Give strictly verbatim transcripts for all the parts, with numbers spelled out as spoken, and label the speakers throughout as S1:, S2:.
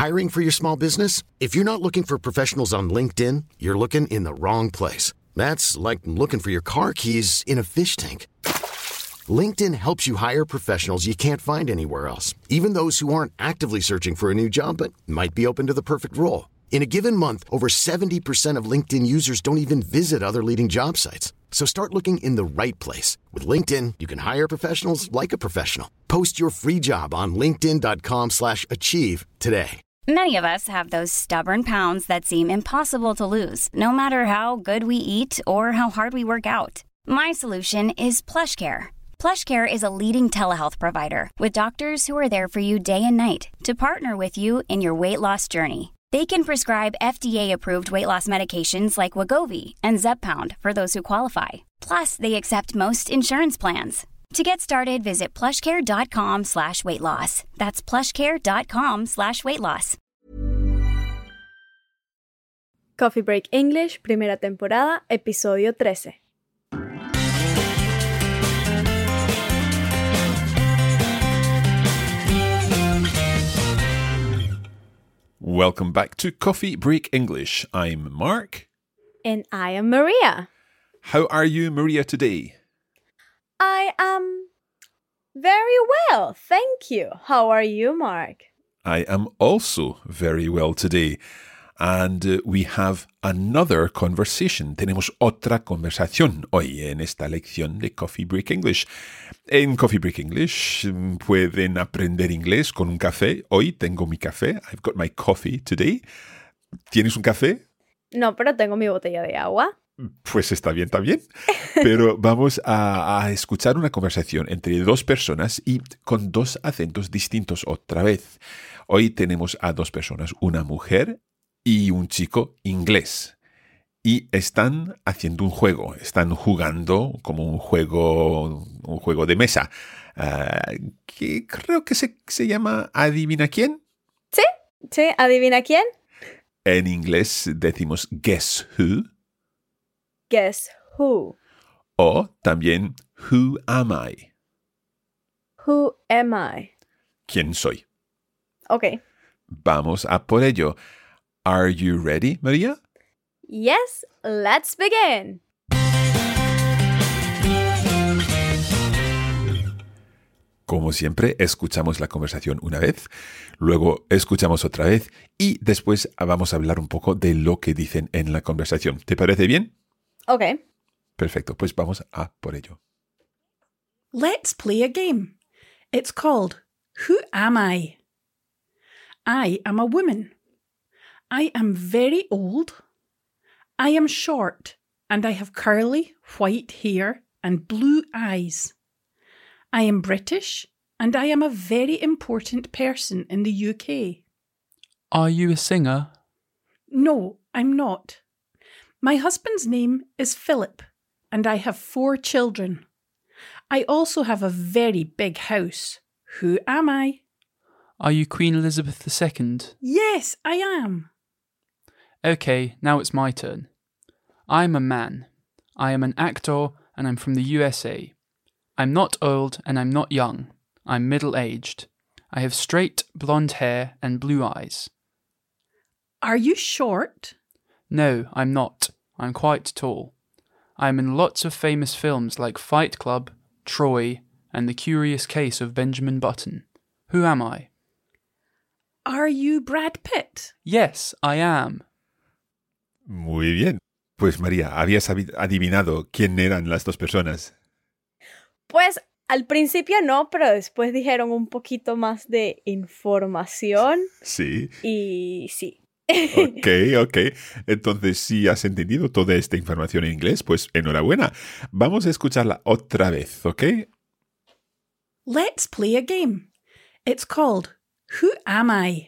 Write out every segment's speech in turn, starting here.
S1: Hiring for your small business? If you're not looking for professionals on LinkedIn, you're looking in the wrong place. That's like looking for your car keys in a fish tank. LinkedIn helps you hire professionals you can't find anywhere else, even those who aren't actively searching for a new job but might be open to the perfect role. In a given month, over seventy percent of LinkedIn users don't even visit other leading job sites. So start looking in the right place. With LinkedIn, you can hire professionals like a professional. Post your free job on linkedin.com slash achieve today.
S2: Many of us have those stubborn pounds that seem impossible to lose, no matter how good we eat or how hard we work out. My solution is PlushCare. PlushCare is a leading telehealth provider with doctors who are there for you day and night to partner with you in your weight loss journey. They can prescribe F D A-approved weight loss medications like Wegovy and Zepbound for those who qualify. Plus, they accept most insurance plans. To get started, visit plushcare.com slash weight loss. That's plushcare.com slash weight loss.
S3: Coffee Break English, primera temporada, episodio trece.
S4: Welcome back to Coffee Break English. I'm Mark.
S3: And I am Maria.
S4: How are you, Maria, today?
S3: I am very well, thank you. How are you, Mark?
S4: I am also very well today. And uh, we have another conversation. Tenemos otra conversación hoy en esta lección de Coffee Break English. En Coffee Break English pueden aprender inglés con un café. Hoy tengo mi café. I've got my coffee today. ¿Tienes un café?
S3: No, pero tengo mi botella de agua.
S4: Pues está bien, está bien. Pero vamos a, a escuchar una conversación entre dos personas y con dos acentos distintos otra vez. Hoy tenemos a dos personas, una mujer y un chico inglés. Y están haciendo un juego, están jugando como un juego, un juego de mesa, uh, que creo que se, se llama ¿Adivina quién?
S3: Sí, sí, ¿adivina quién?
S4: En inglés decimos Guess Who.
S3: Guess Who.
S4: O también Who Am I?
S3: Who am I?
S4: ¿Quién soy?
S3: Ok.
S4: Vamos a por ello. Are you ready, Maria?
S3: Yes, let's begin.
S4: Como siempre, escuchamos la conversación una vez, luego escuchamos otra vez y después vamos a hablar un poco de lo que dicen en la conversación. ¿Te parece bien?
S3: Ok.
S4: Perfecto, pues vamos a por ello.
S5: Let's play a game. It's called Who Am I? I am a woman. I am very old. I am short and I have curly white hair and blue eyes. I am British and I am a very important person in the U K.
S6: Are you a singer?
S5: No, I'm not. My husband's name is Philip and I have four children. I also have a very big house. Who am I?
S6: Are you Queen Elizabeth the Second?
S5: Yes, I am.
S6: Okay, now it's my turn. I'm a man. I am an actor and I'm from the U S A. I'm not old and I'm not young. I'm middle-aged. I have straight blonde hair and blue eyes.
S5: Are you short?
S6: No, I'm not. I'm quite tall. I'm in lots of famous films like Fight Club, Troy, and The Curious Case of Benjamin Button. Who am I?
S5: Are you Brad Pitt?
S6: Yes, I am.
S4: Muy bien. Pues María, ¿habías adivinado quién eran las dos personas?
S3: Pues al principio no, pero después dijeron un poquito más de información.
S4: Sí.
S3: Y sí.
S4: Ok, ok. Entonces, si has entendido toda esta información en inglés, pues enhorabuena. Vamos a escucharla otra vez, ¿ok?
S5: Let's play a game. It's called Who Am I?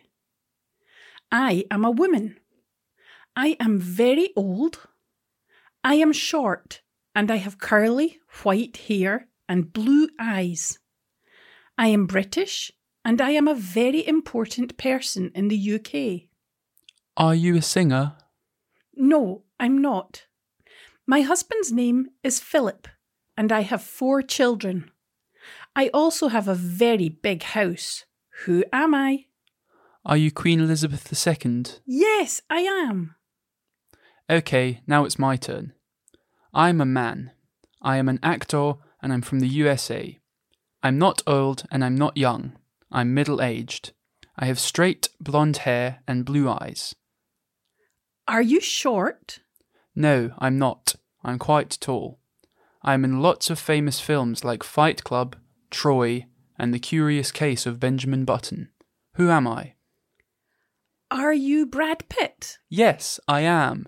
S5: I am a woman. I am very old. I am short and I have curly white hair and blue eyes. I am British and I am a very important person in the U K.
S6: Are you a singer?
S5: No, I'm not. My husband's name is Philip and I have four children. I also have a very big house. Who am I?
S6: Are you Queen Elizabeth the Second?
S5: Yes, I am.
S6: Okay, now it's my turn. I'm a man. I am an actor and I'm from the U S A. I'm not old and I'm not young. I'm middle-aged. I have straight blonde hair and blue eyes.
S5: Are you short?
S6: No, I'm not. I'm quite tall. I'm in lots of famous films like Fight Club, Troy, and The Curious Case of Benjamin Button. Who am I?
S5: Are you Brad Pitt?
S6: Yes, I am.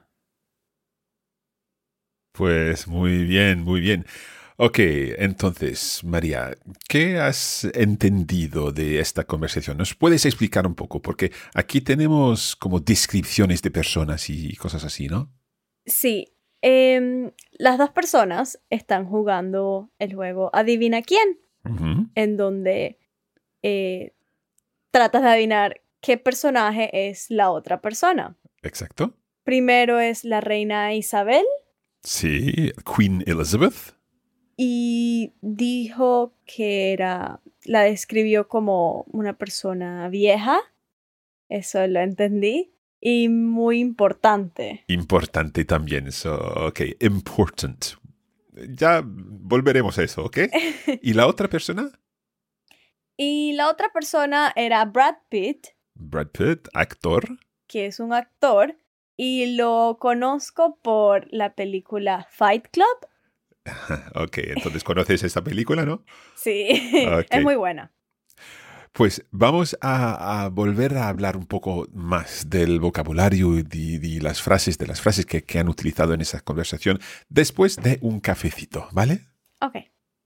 S4: Pues muy bien, muy bien. Ok, entonces, María, ¿qué has entendido de esta conversación? ¿Nos puedes explicar un poco? Porque aquí tenemos como descripciones de personas y cosas así, ¿no?
S3: Sí. Eh, las dos personas están jugando el juego Adivina quién,
S4: Uh-huh.
S3: en donde eh, tratas de adivinar qué personaje es la otra persona.
S4: Exacto.
S3: Primero es la reina Isabel
S4: Sí, Queen Elizabeth.
S3: y dijo que era, la describió como una persona vieja, eso lo entendí, y muy importante.
S4: Importante también, so, ok, important. Ya volveremos a eso, ¿ok? ¿Y la otra persona?
S3: Y la otra persona era Brad Pitt,
S4: Brad Pitt, actor.
S3: que es un actor, y lo conozco por la película Fight Club.
S4: Ok, entonces conoces esta película, ¿no?
S3: Sí,
S4: Ok.
S3: es muy buena.
S4: Pues vamos a, a volver a hablar un poco más del vocabulario y de, de las frases, de las frases que, que han utilizado en esa conversación después de un cafecito, ¿vale?
S3: Ok.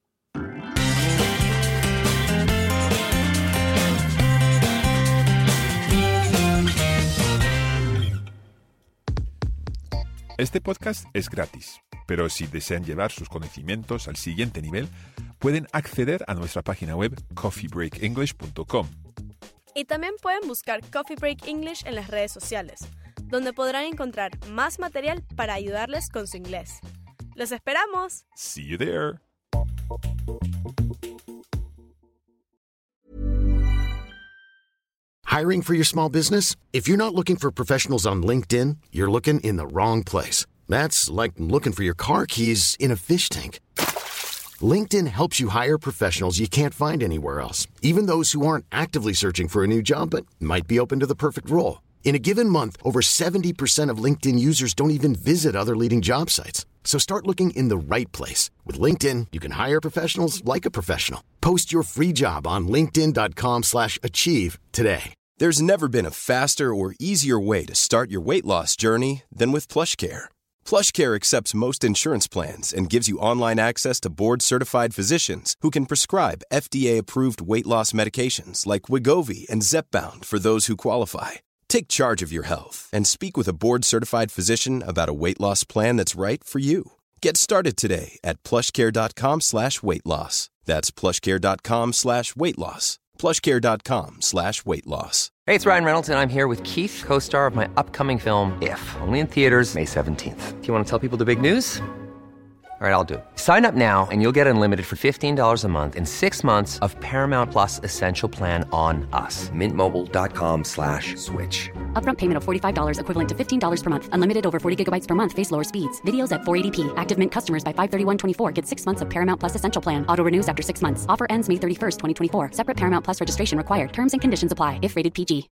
S4: Este podcast es gratis, pero si desean llevar sus conocimientos al siguiente nivel, pueden acceder a nuestra página web coffee break english punto com.
S7: Y también pueden buscar Coffee Break English en las redes sociales, donde podrán encontrar más material para ayudarles con su inglés. ¡Los esperamos!
S4: See you there.
S1: Hiring for your small business? If you're not looking for professionals on LinkedIn, you're looking in the wrong place. That's like looking for your car keys in a fish tank. LinkedIn helps you hire professionals you can't find anywhere else, even those who aren't actively searching for a new job but might be open to the perfect role. In a given month, over seventy percent of LinkedIn users don't even visit other leading job sites. So start looking in the right place. With LinkedIn, you can hire professionals like a professional. Post your free job on linkedin dot com slash achieve today.
S8: There's never been a faster or easier way to start your weight loss journey than with PlushCare. PlushCare accepts most insurance plans and gives you online access to board-certified physicians who can prescribe F D A-approved weight loss medications like Wegovy and Zepbound for those who qualify. Take charge of your health and speak with a board-certified physician about a weight loss plan that's right for you. Get started today at plushcare.com slash weight loss. That's plushcare.com slash weight loss. plushcare.com slash weight loss.
S9: Hey, it's Ryan Reynolds, and I'm here with Keith, co-star of my upcoming film, If, only in theaters May seventeenth. Do you want to tell people the big news? All right, I'll do it. Sign up now and you'll get unlimited for fifteen dollars a month and six months of Paramount Plus Essential Plan on us. Mint Mobile dot com slash switch.
S10: Upfront payment of forty-five dollars equivalent to fifteen dollars per month. Unlimited over forty gigabytes per month. Face lower speeds. Videos at four eighty p. Active Mint customers by five thirty-one twenty-four get six months of Paramount Plus Essential Plan. Auto renews after six months. Offer ends May thirty-first, twenty twenty-four. Separate Paramount Plus registration required. Terms and conditions apply if rated P G.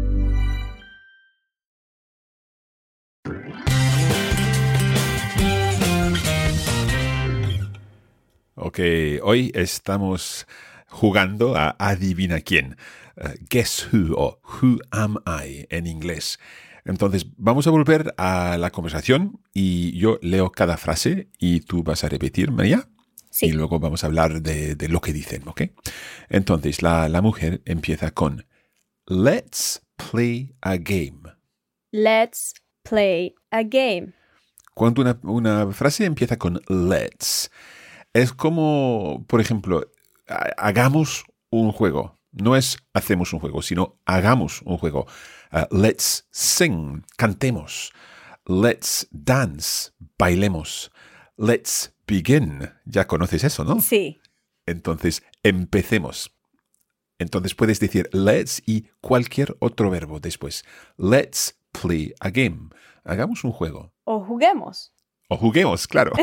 S4: Ok, hoy estamos jugando a Adivina quién. Uh, guess who o Who am I en inglés. Entonces, vamos a volver a la conversación y yo leo cada frase y tú vas a repetir, María.
S3: Sí.
S4: Y luego vamos a hablar de, de lo que dicen, ¿ok? Entonces, la, la mujer empieza con Let's play a game.
S3: Let's play a game.
S4: Cuando una, una frase empieza con let's, es como, por ejemplo, hagamos un juego. No es hacemos un juego, sino hagamos un juego. Uh, let's sing, cantemos. Let's dance, bailemos. Let's begin. Ya conoces eso, ¿no?
S3: Sí.
S4: Entonces, empecemos. Entonces puedes decir let's y cualquier otro verbo después. Let's play a game. Hagamos un juego.
S3: O juguemos.
S4: O juguemos, claro.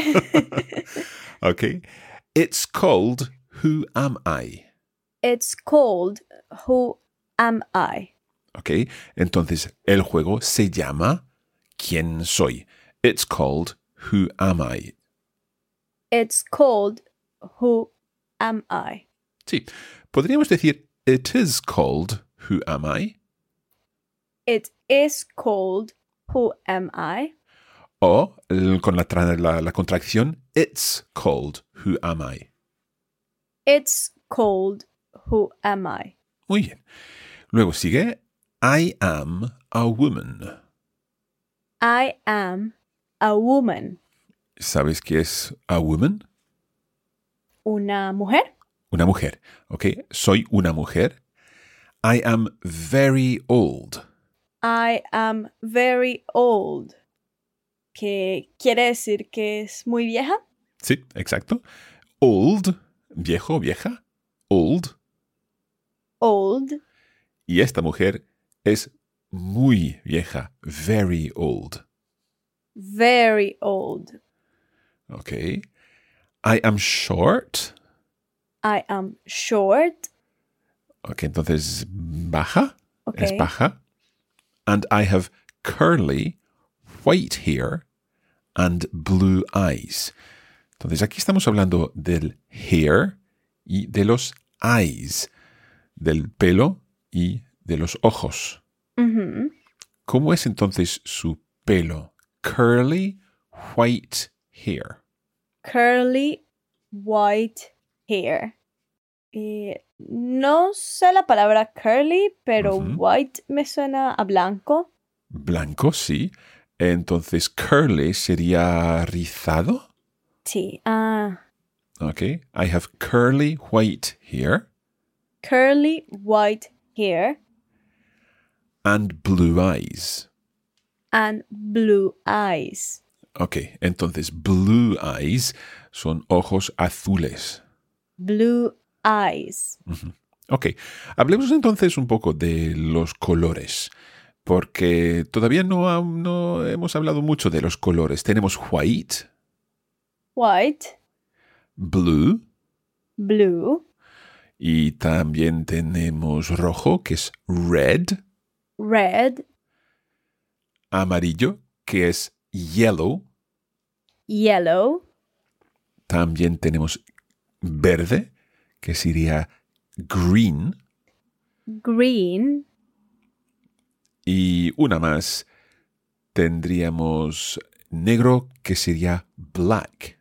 S4: Ok. It's called Who Am I?
S3: It's called Who Am I?
S4: Ok. Entonces el juego se llama ¿Quién soy? It's called Who Am I?
S3: It's called Who Am I?
S4: Sí. Podríamos decir it is called Who Am I?
S3: It is called Who Am I?
S4: O el- con la, tra- la, la contracción it's called Who Am I?
S3: It's called Who Am I?
S4: Muy bien. Luego sigue I am a woman.
S3: I am a woman.
S4: ¿Sabes qué es a woman?
S3: Una mujer.
S4: Una mujer. Ok. Soy una mujer. I am very old.
S3: I am very old. ¿Qué quiere decir que es muy vieja?
S4: Sí, exacto. Old, viejo, vieja. Old.
S3: Old.
S4: Y esta mujer es muy vieja. Very old.
S3: Very old.
S4: Ok. I am short.
S3: I am short.
S4: Ok, entonces baja.
S3: Ok.
S4: Es baja. And I have curly white hair and blue eyes. Entonces aquí estamos hablando del hair y de los eyes, del pelo y de los ojos.
S3: Ujú.
S4: ¿Cómo es entonces su pelo? Curly white hair.
S3: Curly white hair. Eh, no sé la palabra curly, pero
S4: Ujú.
S3: white me suena a blanco.
S4: Blanco, sí. Entonces curly sería rizado.
S3: Sí. Ah,
S4: Ok. I have curly white hair
S3: curly white hair
S4: and blue eyes.
S3: and blue eyes.
S4: Ok, entonces blue eyes son ojos azules.
S3: Blue eyes.
S4: Ok, hablemos entonces un poco de los colores, porque todavía no, ha- no hemos hablado mucho de los colores. Tenemos white,
S3: White,
S4: blue,
S3: blue,
S4: y también tenemos rojo, que es red,
S3: red,
S4: amarillo, que es yellow.
S3: yellow,
S4: También tenemos verde, que sería green.
S3: green,
S4: Y una más, tendríamos negro, que sería black.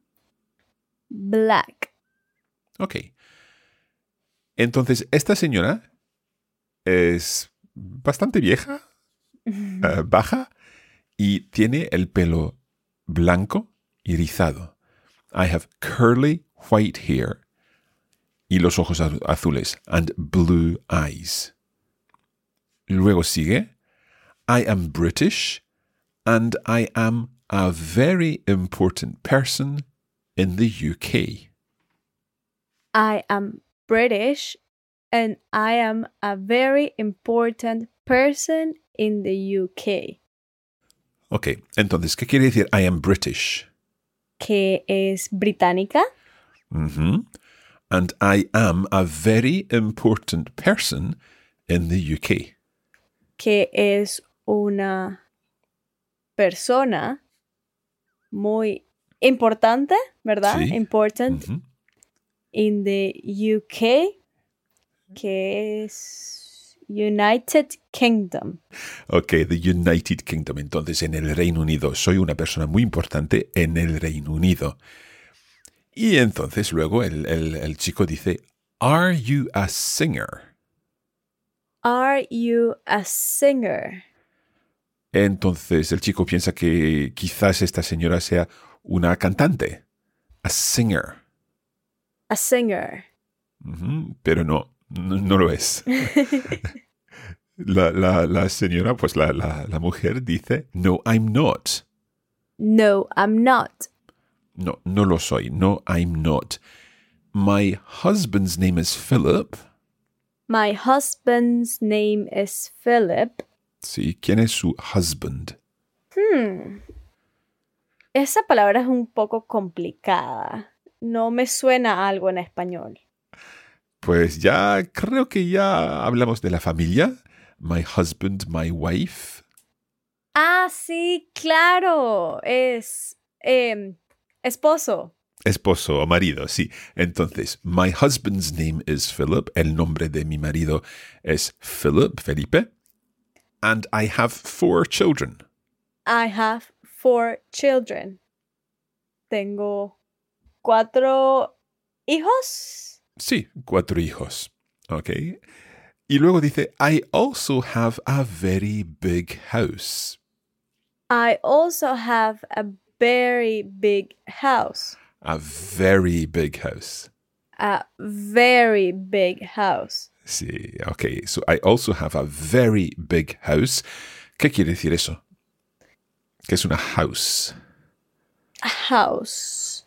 S3: black.
S4: Ok. Entonces, esta señora es bastante vieja, eh, baja, y tiene el pelo blanco y rizado. I have curly white hair y los ojos az- azules and blue eyes. Luego sigue, I am British and I am a very important person in the U K.
S3: I am British and I am a very important person in the U K.
S4: Ok, entonces, ¿qué quiere decir I am British?
S3: Que es británica.
S4: Mhm. And I am a very important person in the U K.
S3: Que es una persona muy importante, ¿verdad?
S4: Sí.
S3: Important
S4: Mhm.
S3: in the U K, que es United Kingdom.
S4: Ok, the United Kingdom. Entonces, en el Reino Unido. Soy una persona muy importante en el Reino Unido. Y entonces luego el, el- el chico dice, Are you a singer?
S3: Are you a singer?
S4: Entonces el chico piensa que quizás esta señora sea una cantante. A singer.
S3: A singer.
S4: Ujú, pero no, no, no lo es. La, la- la señora, pues la, la, la mujer dice, No, I'm not.
S3: No, I'm not.
S4: No, no lo soy. No, I'm not. My husband's name is Philip.
S3: My husband's name is Philip.
S4: Sí, ¿quién es su husband?
S3: Hmm. Esa palabra es un poco complicada. No me suena a algo en español.
S4: Pues ya creo que ya hablamos de la familia. My husband, my wife.
S3: Ah, sí, claro. Es eh, esposo.
S4: Esposo o marido, sí. Entonces, my husband's name is Philip. El nombre de mi marido es Philip, Felipe. And I have four children.
S3: I have four children. Tengo cuatro hijos.
S4: Sí, cuatro hijos. Ok. Y luego dice, I also have a very big house.
S3: I also have a very big house.
S4: A very big house.
S3: A very big house.
S4: Sí, ok. So I also have a very big house. ¿Qué quiere decir eso? ¿Qué es una house?
S3: A house.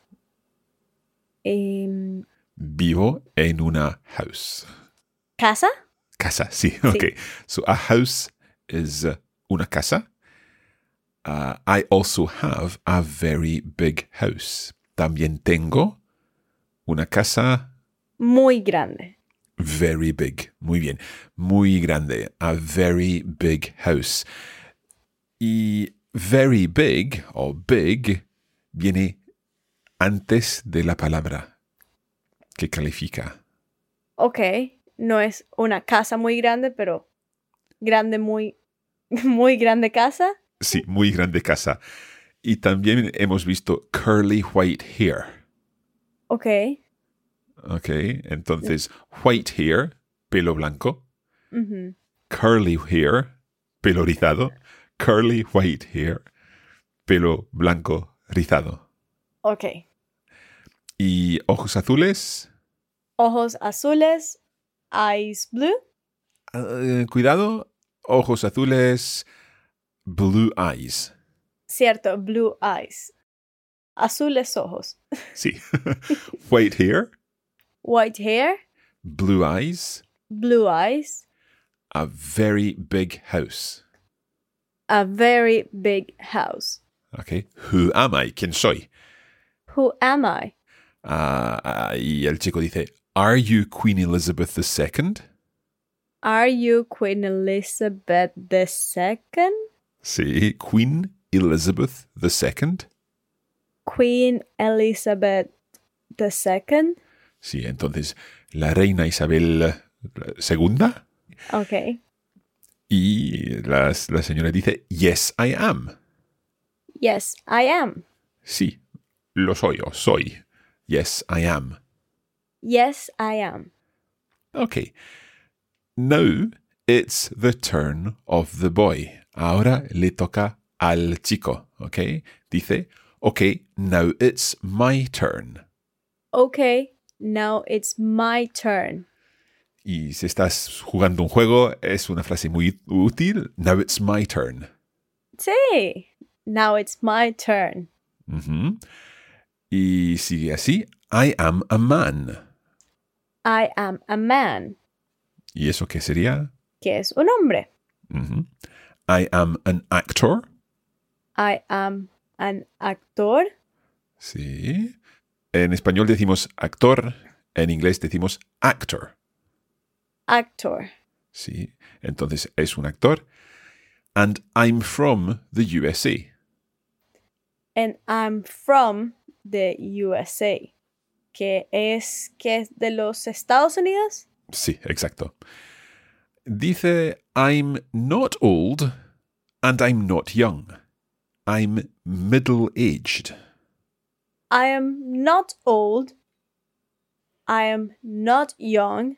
S3: Um,
S4: Vivo en una house.
S3: ¿Casa?
S4: Casa, sí, ok. So a house is uh, una casa. Uh, I also have a very big house. También tengo una casa
S3: Muy grande.
S4: very big. Muy bien. Muy grande. A very big house. Y very big o big viene antes de la palabra que califica.
S3: Ok, no es una casa muy grande, pero grande, muy, muy grande casa.
S4: Sí, muy grande casa. Y también hemos visto curly white hair.
S3: Ok,
S4: Ok, entonces white hair, pelo blanco.
S3: ujú.
S4: Curly hair, pelo rizado. Curly white hair, pelo blanco rizado.
S3: Ok.
S4: Y ojos azules.
S3: Ojos azules, eyes blue.
S4: Uh, cuidado, ojos azules, blue eyes.
S3: Cierto, blue eyes. Azules ojos.
S4: Sí. White hair,
S3: White hair,
S4: blue eyes,
S3: blue eyes.
S4: a very big house.
S3: A very big house.
S4: Okay. Who am I? ¿Quién soy?
S3: Who am I?
S4: Uh, uh, y el chico dice, Are you Queen Elizabeth the Second?
S3: Are you Queen Elizabeth the Second?
S4: Sí, Queen Elizabeth the Second.
S3: Queen Elizabeth the Second.
S4: Sí, entonces, la reina Isabel segunda.
S3: Okay.
S4: Y la, la señora dice, Yes, I am.
S3: Yes, I am.
S4: Sí, lo soy o soy. Yes, I am.
S3: Yes, I am.
S4: Okay. Now it's the turn of the boy. Ahora le toca al chico, okay? Dice, okay, now it's my turn.
S3: Okay, now it's my turn.
S4: Y si estás jugando un juego, es una frase muy útil. Now it's my turn.
S3: Sí, now it's my turn.
S4: Ujú. Y sigue así. I am a man.
S3: I am a man,
S4: ¿Y eso qué sería?
S3: que es un hombre.
S4: Ujú. I am an actor.
S3: I am an actor.
S4: Sí. En español decimos actor. En inglés decimos actor.
S3: Actor.
S4: Sí. Entonces es un actor. And I'm from the U S A.
S3: And I'm from the U S A. Que es, que es de los Estados Unidos.
S4: Sí, exacto. Dice, I'm not old and I'm not young. I'm middle-aged.
S3: I am not old. I am not young.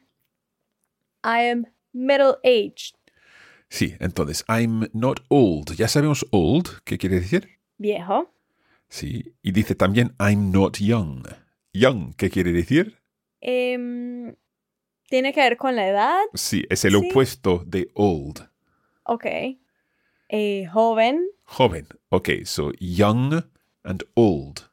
S3: I am middle-aged.
S4: Sí, entonces, I'm not old. Ya sabemos old, ¿qué quiere decir?
S3: Viejo.
S4: Sí, y dice también, I'm not young. Young, ¿qué quiere decir?
S3: Em, ¿Tiene que ver con la edad?
S4: Sí, es el
S3: Sí.
S4: opuesto de old.
S3: Ok. Eh, joven.
S4: Joven. Ok, so young and old.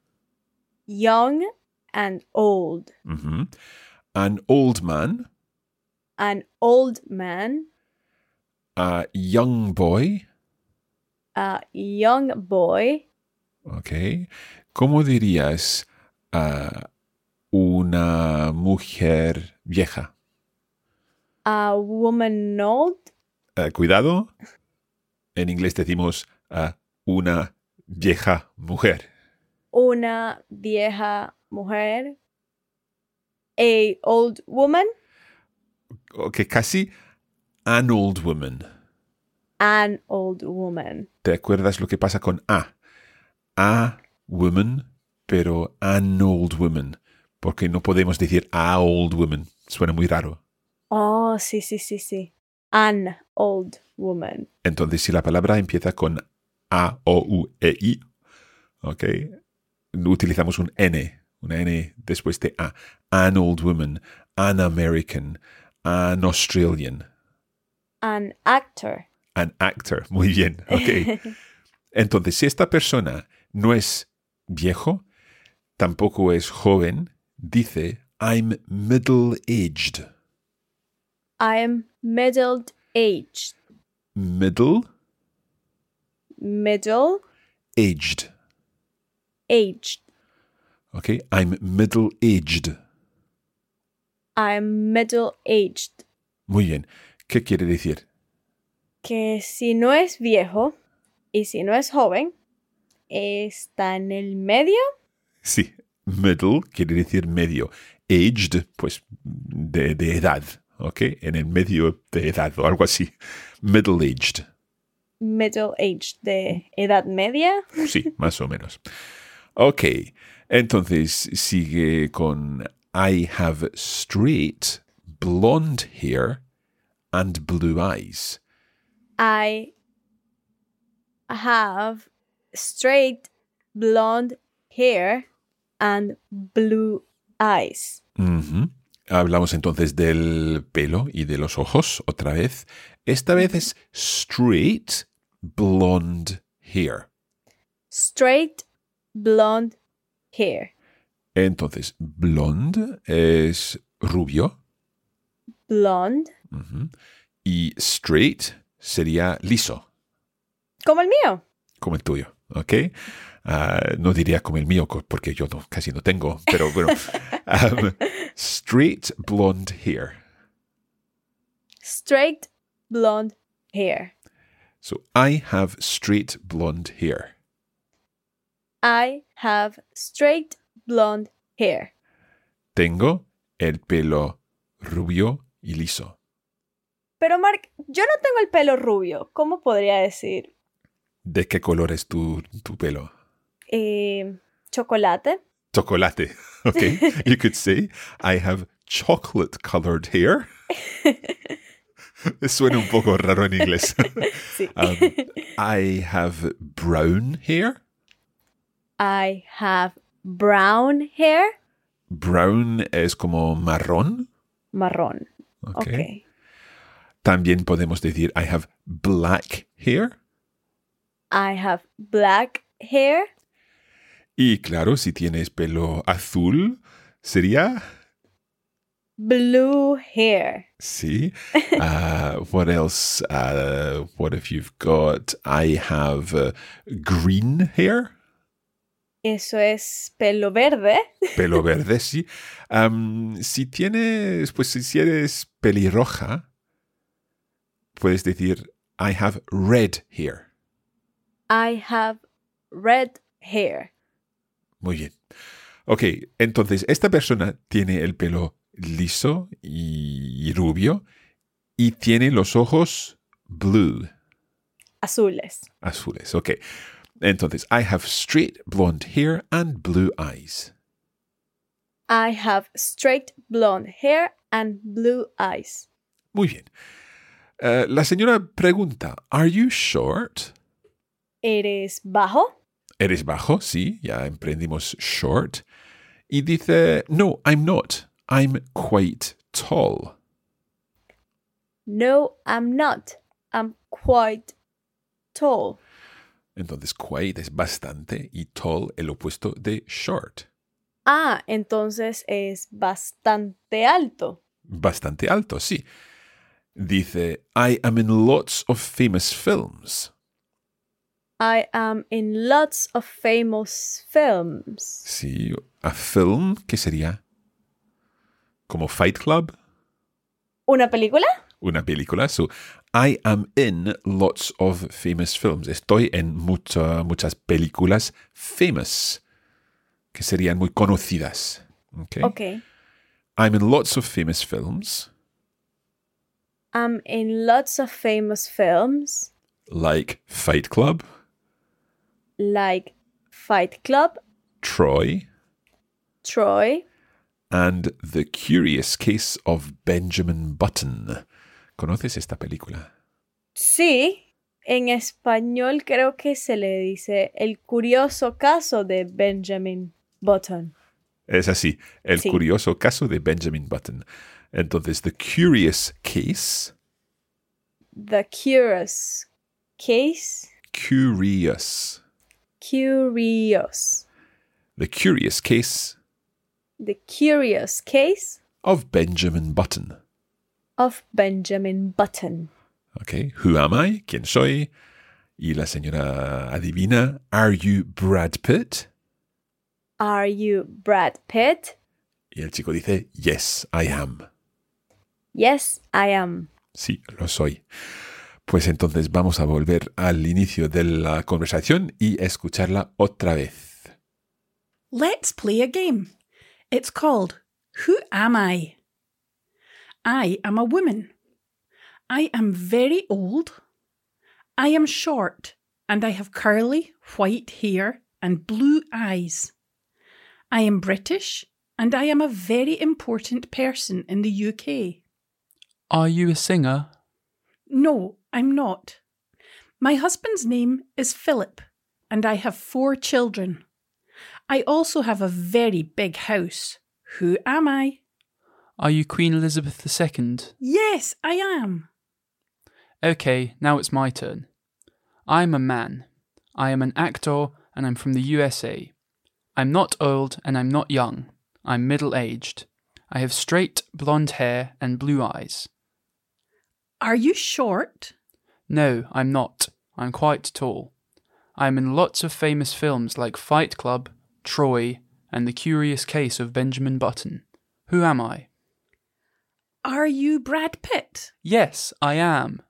S3: Young and old.
S4: Ujú. An old man.
S3: an old man.
S4: A young boy.
S3: A young boy.
S4: Ok. ¿Cómo dirías a una mujer vieja?
S3: A woman old.
S4: Uh, cuidado. En inglés decimos a una vieja mujer.
S3: Una vieja mujer. A old woman.
S4: Ok, casi an old woman.
S3: An old woman.
S4: ¿Te acuerdas lo que pasa con a? A woman, pero an old woman. Porque no podemos decir a old woman. Suena muy raro.
S3: Oh, sí, sí, sí, sí. An old woman.
S4: Entonces, si la palabra empieza con A, O, U, E, I, ok, utilizamos un N, una N después de A. An old woman, an American, an Australian.
S3: An actor.
S4: An actor, muy bien, ok. Entonces, si esta persona no es viejo, tampoco es joven, dice, I'm middle-aged.
S3: I'm middle-aged.
S4: Middle?
S3: Middle.
S4: Aged.
S3: Aged.
S4: Ok, I'm middle-aged.
S3: I'm middle-aged.
S4: Muy bien. ¿Qué quiere decir?
S3: Que si no es viejo y si no es joven, está en el medio.
S4: Sí, middle quiere decir medio. Aged, pues de, de edad, ¿ok? En el medio de edad o algo así. Middle-aged.
S3: Middle-aged, de edad media.
S4: Sí, más o menos. Ok, entonces sigue con I have straight, blonde hair and blue eyes.
S3: I have straight blonde hair and blue eyes.
S4: Uh-huh. Hablamos entonces del pelo y de los ojos otra vez. Esta vez es straight blonde hair.
S3: Straight blonde hair.
S4: Entonces, blonde es rubio.
S3: Blonde.
S4: Uh-huh. Y straight sería liso.
S3: Como el mío.
S4: Como el tuyo, ¿ok? Uh, no diría como el mío porque yo no, casi no tengo, pero bueno. um, straight blonde hair.
S3: Straight blonde hair.
S4: So, I have straight blonde hair.
S3: I have straight blonde hair.
S4: Tengo el pelo rubio y liso.
S3: Pero Mark, yo no tengo el pelo rubio. ¿Cómo podría decir?
S4: ¿De qué color es tu, tu pelo?
S3: Eh, chocolate.
S4: Chocolate. Okay. You could say, I have chocolate-colored hair. Suena un poco raro en inglés.
S3: Sí.
S4: um, I have brown hair.
S3: I have brown hair.
S4: Brown es como marrón.
S3: Marrón.
S4: Okay.
S3: Okay.
S4: También podemos decir, I have black hair.
S3: I have black hair.
S4: Y claro, si tienes pelo azul, sería...
S3: Blue hair.
S4: Sí. Uh, what else? Uh, what if you've got, I have uh, green hair?
S3: Eso es pelo verde.
S4: Pelo verde, sí. Um, si tienes, pues si eres pelirroja, puedes decir, I have red hair.
S3: I have red hair.
S4: Muy bien. Ok, entonces esta persona tiene el pelo liso y rubio y tiene los ojos blue.
S3: Azules.
S4: Azules, ok. Entonces, I have straight blonde hair and blue eyes.
S3: I have straight blonde hair and blue eyes.
S4: Muy bien. Uh, la señora pregunta, are you short?
S3: ¿Eres bajo?
S4: ¿Eres bajo? Sí, ya emprendimos short. Y dice, no, I'm not. I'm quite tall.
S3: No, I'm not. I'm quite tall.
S4: Entonces, quite es bastante y tall el opuesto de short.
S3: Ah, entonces es bastante alto.
S4: Bastante alto, sí. Dice, I am in lots of famous films.
S3: I am in lots of famous films.
S4: Sí, a film, ¿qué sería? ¿Como Fight Club?
S3: ¿Una película?
S4: Una película. So, I am in lots of famous films. Estoy en mucha, muchas películas famous, que serían muy conocidas. Okay?
S3: Okay.
S4: I'm in lots of famous films.
S3: I'm in lots of famous films.
S4: Like Fight Club.
S3: Like Fight Club.
S4: Troy.
S3: Troy.
S4: And The Curious Case of Benjamin Button. ¿Conoces esta película?
S3: Sí, en español creo que se le dice El curioso caso de Benjamin Button.
S4: Es así, El
S3: Sí.
S4: curioso caso de Benjamin Button. Entonces, The Curious Case.
S3: The Curious Case.
S4: Curious.
S3: Curious.
S4: The Curious Case
S3: The Curious Case
S4: of Benjamin Button.
S3: of Benjamin Button.
S4: Okay, who am I? ¿Quién soy? Y la señora adivina, are you Brad Pitt?
S3: Are you Brad Pitt?
S4: Y el chico dice, yes, I am.
S3: Yes, I am.
S4: Sí, lo soy. Pues entonces vamos a volver al inicio de la conversación y escucharla otra vez.
S5: Let's play a game. It's called Who Am I? I am a woman. I am very old. I am short and I have curly white hair and blue eyes. I am British and I am a very important person in the U K.
S6: Are you a singer?
S5: No, I'm not. My husband's name is Philip and I have four children. I also have a very big house. Who am I?
S6: Are you Queen Elizabeth the Second?
S5: Yes, I am.
S6: Okay, now it's my turn. I'm a man. I am an actor and I'm from the U S A. I'm not old and I'm not young. I'm middle-aged. I have straight blonde hair and blue eyes.
S5: Are you short?
S6: No, I'm not. I'm quite tall. I'm in lots of famous films like Fight Club, Troy, and The Curious Case of Benjamin Button. Who am I?
S5: Are you Brad Pitt?
S6: Yes, I am.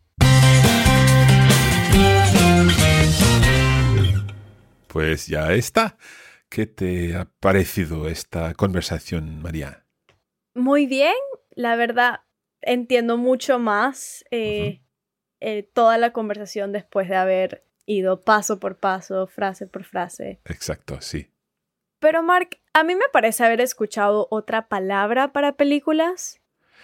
S4: Pues ya está. ¿Qué te ha parecido esta conversación, María?
S3: Muy bien, la verdad entiendo mucho más eh, uh-huh. eh, toda la conversación después de haber ido paso por paso, frase por frase.
S4: Exacto, sí.
S3: Pero Mark, a mí me parece haber escuchado otra palabra para películas.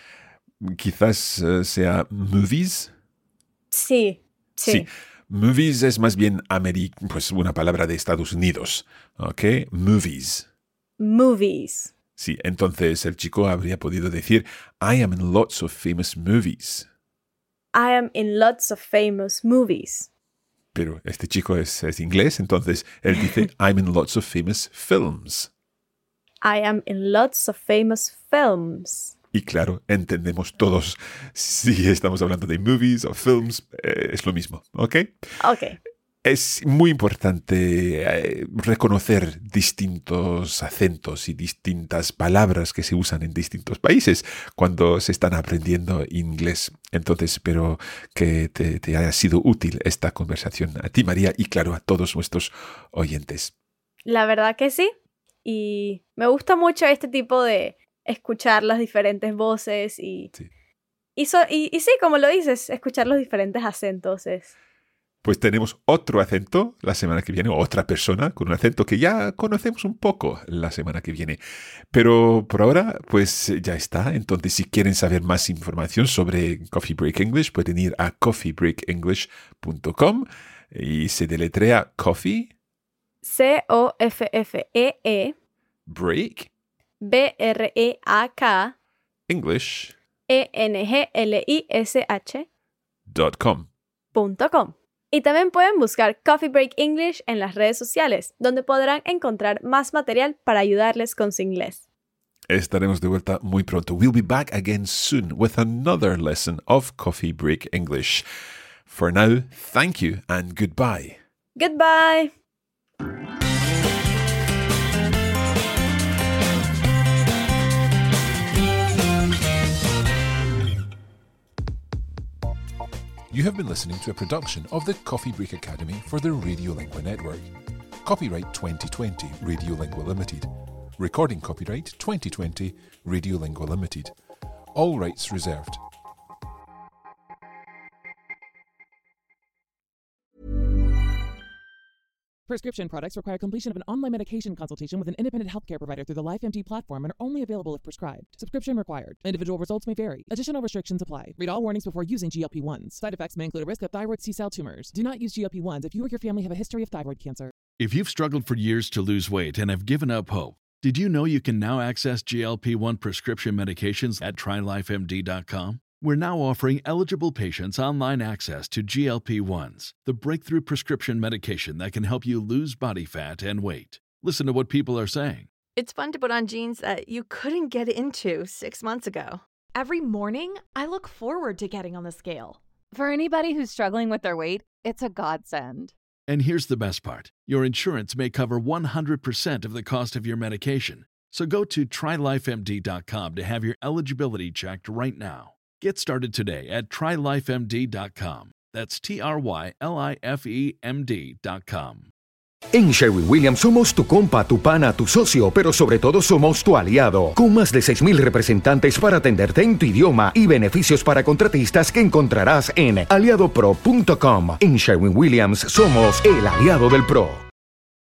S4: Quizás uh, sea movies.
S3: Sí, sí.
S4: Sí. Movies es más bien ameri- pues una palabra de Estados Unidos, ¿ok? Movies.
S3: Movies.
S4: Sí, entonces el chico habría podido decir, I am in lots of famous movies.
S3: I am in lots of famous movies.
S4: Pero este chico es, es inglés, entonces él dice, I'm in lots of famous films.
S3: I am in lots of famous films.
S4: Y claro, entendemos todos, si estamos hablando de movies o films, eh, es lo mismo, ¿ok?
S3: Ok.
S4: Es muy importante eh, reconocer distintos acentos y distintas palabras que se usan en distintos países cuando se están aprendiendo inglés. Entonces, espero que te, te haya sido útil esta conversación a ti, María, y claro, a todos nuestros oyentes.
S3: La verdad que sí. Y me gusta mucho este tipo de escuchar las diferentes voces y,
S4: sí.
S3: Y, so, y, y sí, como lo dices, escuchar los diferentes acentos es...
S4: Pues tenemos otro acento la semana que viene, o otra persona con un acento que ya conocemos un poco la semana que viene. Pero por ahora, pues ya está. Entonces, si quieren saber más información sobre Coffee Break English, pueden ir a coffee break english punto com y se deletrea Coffee.
S3: C O F F E E.
S4: Break.
S3: B R E A K.
S4: English.
S3: E N G L I S H.
S4: Dot com.
S3: Punto com. Y también pueden buscar Coffee Break English en las redes sociales, donde podrán encontrar más material para ayudarles con su inglés.
S4: Estaremos de vuelta muy pronto. We'll be back again soon with another lesson of Coffee Break English. For now, thank you and goodbye.
S3: Goodbye.
S4: You have been listening to a production of the Coffee Break Academy for the Radiolingua Network. Copyright twenty twenty, Radiolingua Limited. Recording copyright twenty twenty, Radiolingua Limited. All rights reserved.
S11: Prescription products require completion of an online medication consultation with an independent healthcare provider through the LifeMD platform and are only available if prescribed. Subscription required. Individual results may vary. Additional restrictions apply. Read all warnings before using G L P ones. Side effects may include a risk of thyroid C-cell tumors. Do not use G L P ones if you or your family have a history of thyroid cancer.
S12: If you've struggled for years to lose weight and have given up hope, did you know you can now access G L P one prescription medications at try life M D dot com? We're now offering eligible patients online access to G L P ones, the breakthrough prescription medication that can help you lose body fat and weight. Listen to what people are saying.
S13: It's fun to put on jeans that you couldn't get into six months ago.
S14: Every morning, I look forward to getting on the scale.
S15: For anybody who's struggling with their weight, it's a godsend.
S12: And here's the best part. Your insurance may cover one hundred percent of the cost of your medication. So go to try life M D dot com to have your eligibility checked right now. Get started today at try life M D dot com. That's T R Y L I F E M D dot com.
S16: En Sherwin-Williams somos tu compa, tu pana, tu socio, pero sobre todo somos tu aliado. Con más de seis mil representantes para atenderte en tu idioma y beneficios para contratistas que encontrarás en aliado pro punto com. En Sherwin-Williams somos el aliado del pro.